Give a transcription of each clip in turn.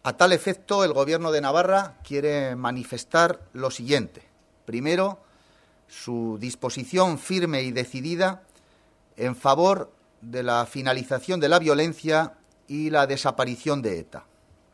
A tal efecto, el Gobierno de Navarra quiere manifestar lo siguiente. Primero, su disposición firme y decidida en favor de la finalización de la violencia y la desaparición de ETA.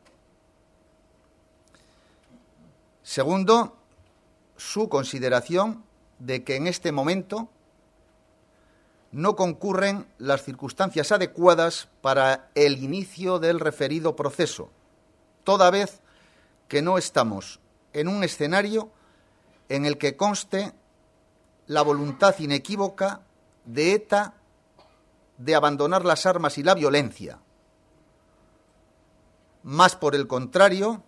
Segundo, su consideración de que en este momento no concurren las circunstancias adecuadas para el inicio del referido proceso, toda vez que no estamos en un escenario en el que conste la voluntad inequívoca de ETA de abandonar las armas y la violencia. Más por el contrario,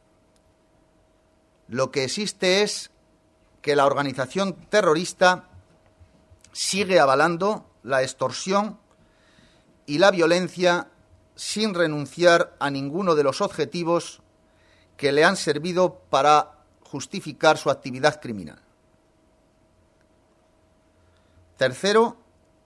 lo que existe es que la organización terrorista sigue avalando la extorsión y la violencia sin renunciar a ninguno de los objetivos que le han servido para justificar su actividad criminal. Tercero,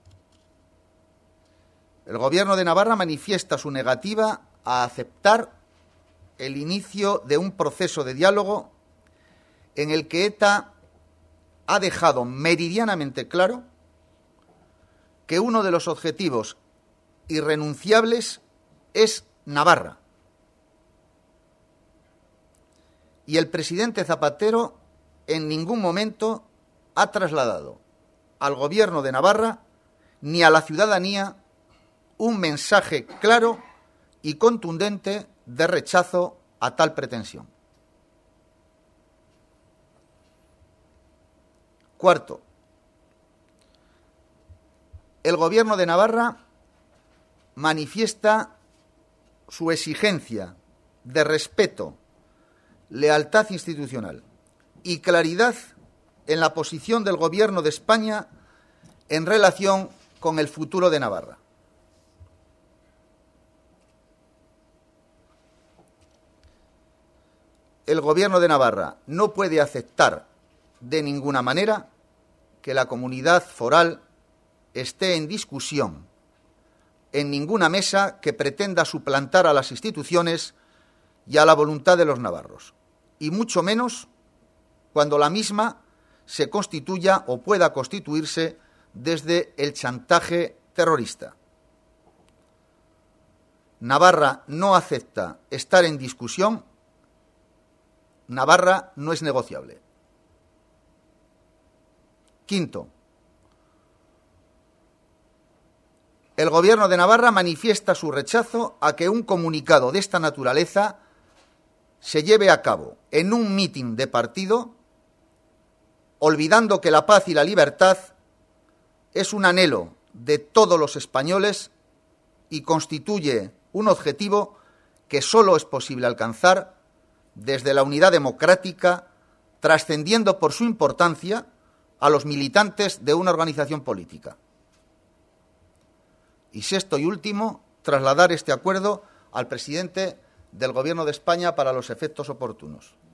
el Gobierno de Navarra manifiesta su negativa a aceptar el inicio de un proceso de diálogo en el que ETA ha dejado meridianamente claro que uno de los objetivos irrenunciables es Navarra. Y el presidente Zapatero en ningún momento ha trasladado al Gobierno de Navarra ni a la ciudadanía un mensaje claro y contundente de rechazo a tal pretensión. Cuarto, el Gobierno de Navarra manifiesta su exigencia de respeto, lealtad institucional y claridad en la posición del Gobierno de España en relación con el futuro de Navarra. El Gobierno de Navarra no puede aceptar de ninguna manera que la comunidad foral esté en discusión en ninguna mesa que pretenda suplantar a las instituciones y a la voluntad de los navarros, y mucho menos cuando la misma se constituya o pueda constituirse desde el chantaje terrorista. Navarra no acepta estar en discusión. Navarra no es negociable. Quinto, el Gobierno de Navarra manifiesta su rechazo a que un comunicado de esta naturaleza se lleve a cabo en un mitin de partido, olvidando que la paz y la libertad es un anhelo de todos los españoles y constituye un objetivo que solo es posible alcanzar desde la unidad democrática, trascendiendo por su importancia a los militantes de una organización política. Y sexto y último, trasladar este acuerdo al presidente del Gobierno de España para los efectos oportunos.